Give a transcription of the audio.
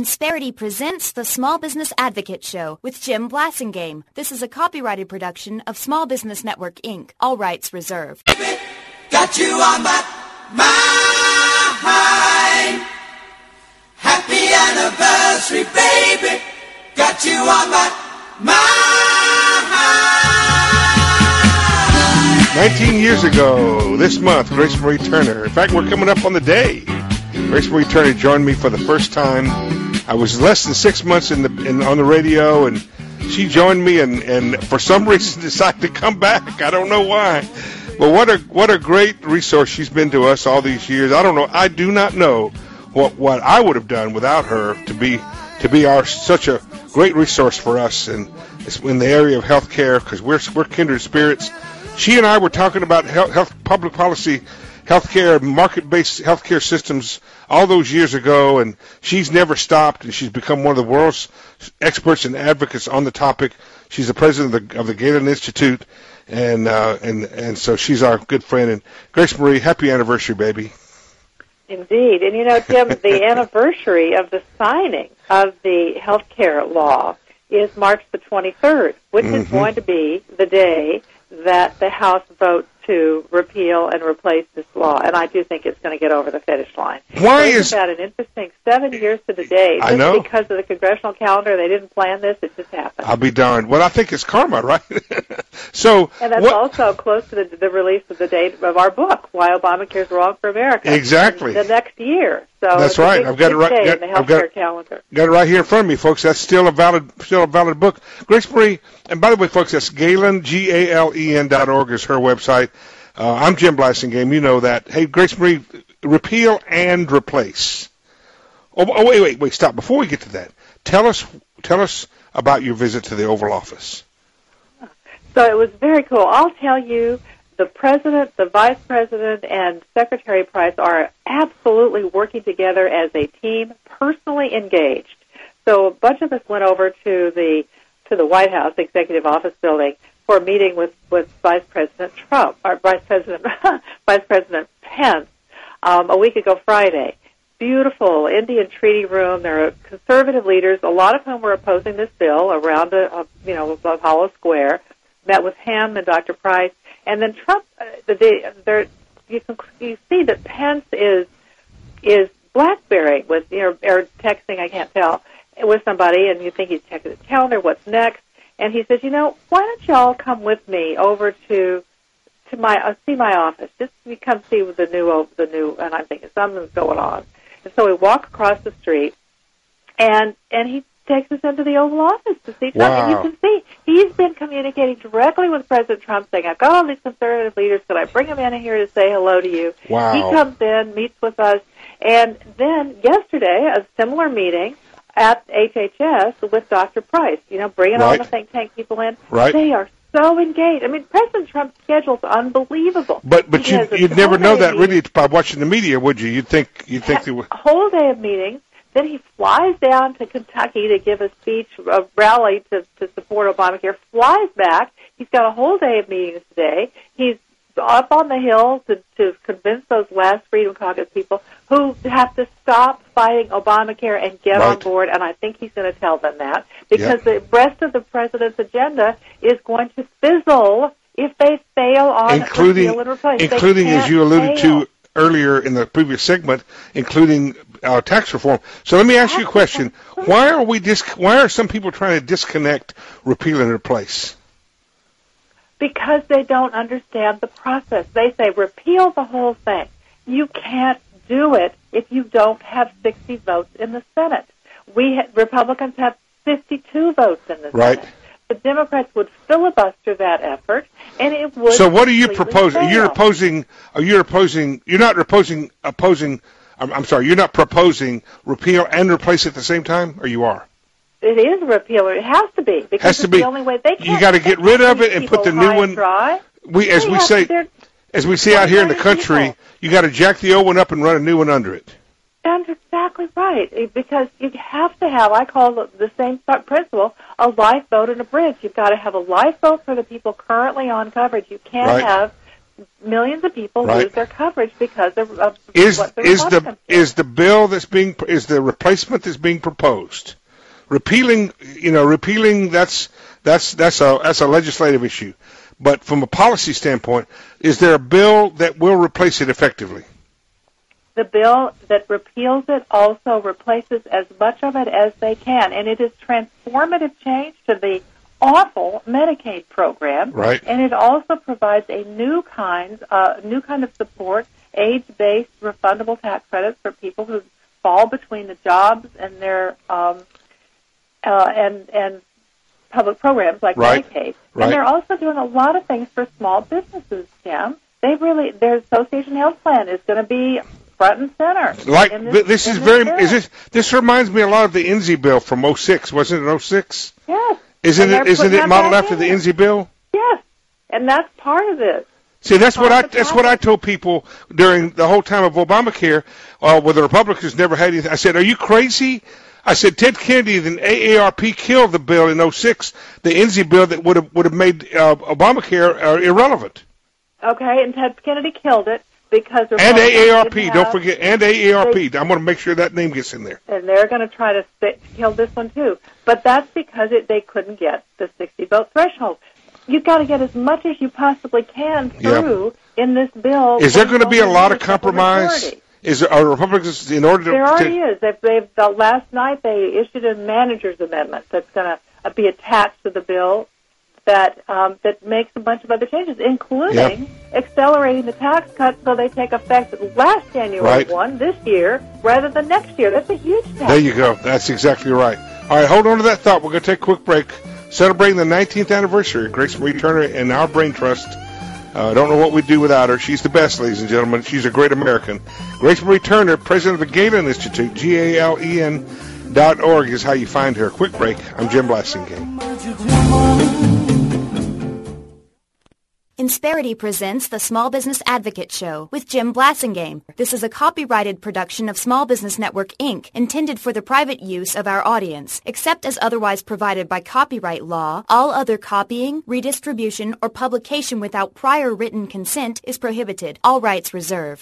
Insperity presents the Small Business Advocate Show with Jim Blasingame. This is a copyrighted production of Small Business Network, Inc. All rights reserved. Got you on my mind. Happy anniversary, baby. Got you on my mind. 19 years ago, this month, Grace Marie Turner. In fact, we're coming up on the day. Grace Marie Turner joined me for the first time. I was less than 6 months on the radio, and she joined me, and for some reason decided to come back. I don't know why. But what a great resource she's been to us all these years. I don't know. I do not know what I would have done without her to be such a great resource for us in the area of healthcare, because we're kindred spirits. She and I were talking about health public policy, healthcare, market-based healthcare systems all those years ago, and she's never stopped, and she's become one of the world's experts and advocates on the topic. She's the president of the Galen Institute, and so she's our good friend. And Grace Marie, happy anniversary, baby. Indeed. And, Jim, the anniversary of the signing of the healthcare law is March the 23rd, which is going to be the day that the House votes to repeal and replace this law, and I do think it's going to get over the finish line. Why is that an interesting 7 years to the day? I know. Because of the congressional calendar, they didn't plan this; it just happened. I'll be darned. Well, I think it's karma, right? So, and that's also close to the release of the date of our book, "Why Obamacare is Wrong for America." Exactly. The next year. So that's right. I've got it right. In the healthcare calendar. Got it right here in front of me, folks. That's still a valid book. Grace Marie, and by the way, folks, that's Galen, GALEN.org is her website. I'm Jim Blasingame. You know that. Hey, Grace Marie, repeal and replace. Oh, wait, stop. Before we get to that, tell us about your visit to the Oval Office. So it was very cool. I'll tell you, the President, the Vice President, and Secretary Price are absolutely working together as a team, personally engaged. So a bunch of us went over to the White House Executive Office building for a meeting with Vice President Trump, or Vice President Pence, a week ago Friday. Beautiful Indian treaty room. There are conservative leaders, a lot of whom were opposing this bill, around above Hollow Square. Met with him and Dr. Price, and then Trump. You see that Pence is BlackBerry with or texting. I can't tell with somebody, and you think he's checking his calendar. What's next? And he says, why don't y'all come with me over to see my office? Just come see the new. And I'm thinking something's going on. And so we walk across the street, and he takes us into the Oval Office to see Trump. Wow. And you can see he's been communicating directly with President Trump, saying, I've got all these conservative leaders. Could I bring them in here to say hello to you? Wow. He comes in, meets with us. And then yesterday, a similar meeting at HHS with Dr. Price, bringing all the think tank people in. Right. They are so engaged. I mean, President Trump's schedule's unbelievable. But you'd never know that really by watching the media, would you? You'd think they would. A whole day of meetings. Then he flies down to Kentucky to give a speech, a rally to support Obamacare, flies back. He's got a whole day of meetings today. He's up on the Hill to convince those last Freedom Caucus people who have to stop fighting Obamacare and get on board, and I think he's going to tell them that, because the rest of the president's agenda is going to fizzle if they fail on repeal and replace. Including, as you alluded to earlier in the previous segment, including tax reform. So let me ask you a question. Why are some people trying to disconnect repeal and replace? Because they don't understand the process. They say repeal the whole thing. You can't do it if you don't have 60 votes in the Senate. Republicans have 52 votes in the Senate. The Democrats would filibuster that effort, and it would. So what are you proposing? Fail. You're not proposing repeal and replace at the same time, or you are? It is a repeal. It has to be, because it's the only way they can. You got to get rid of it and put the new one. As we say out here in the country, you got to jack the old one up and run a new one under it. That's exactly right, because you have to have, I call it the same principle, a life vote and a bridge. You've got to have a life vote for the people currently on coverage. You can't have millions of people Right. lose their coverage because of Is what the is Republicans the is the bill that's being is the replacement that's being proposed repealing? Repealing that's a legislative issue, but from a policy standpoint, is there a bill that will replace it effectively? The bill that repeals it also replaces as much of it as they can, and it is transformative change to the awful Medicaid program. Right. And it also provides a new kind of support, age-based refundable tax credits for people who fall between the jobs and their and public programs like Right. Medicaid. Right. And they're also doing a lot of things for small businesses, Jim. Their association health plan is going to be front and center. Like This reminds me a lot of the Enzi bill from 06, wasn't it 06? Yes. Isn't And they're it putting that modeled back after in the there. Enzi bill? Yes, and that's part of it. See, that's what Part I told people during the whole time of Obamacare, where the Republicans never had anything. I said, "Are you crazy?" I said, Ted Kennedy and AARP killed the bill in 06, the Enzi bill that would have made Obamacare irrelevant. Okay, and Ted Kennedy killed it because And Republicans AARP, didn't don't have- forget, and AARP. I'm going to make sure that name gets in there. And they're going to try to kill this one too. But that's because they couldn't get the 60-vote threshold. You've got to get as much as you possibly can through in this bill. Is there going to be a lot of With a simple compromise? majority. Are Republicans in order to? There already is. Last night they issued a manager's amendment that's going to be attached to the bill that makes a bunch of other changes, including accelerating the tax cuts so they take effect last January 1 this year rather than next year. That's a huge tax. There you go. That's exactly right. All right, hold on to that thought. We're going to take a quick break. Celebrating the 19th anniversary of Grace Marie Turner and our Brain Trust. I don't know what we'd do without her. She's the best, ladies and gentlemen. She's a great American. Grace Marie Turner, president of the Galen Institute, GALEN.org is how you find her. Quick break. I'm Jim Blasingame. Insperity presents the Small Business Advocate Show with Jim Blasingame. This is a copyrighted production of Small Business Network, Inc., intended for the private use of our audience. Except as otherwise provided by copyright law, all other copying, redistribution, or publication without prior written consent is prohibited. All rights reserved.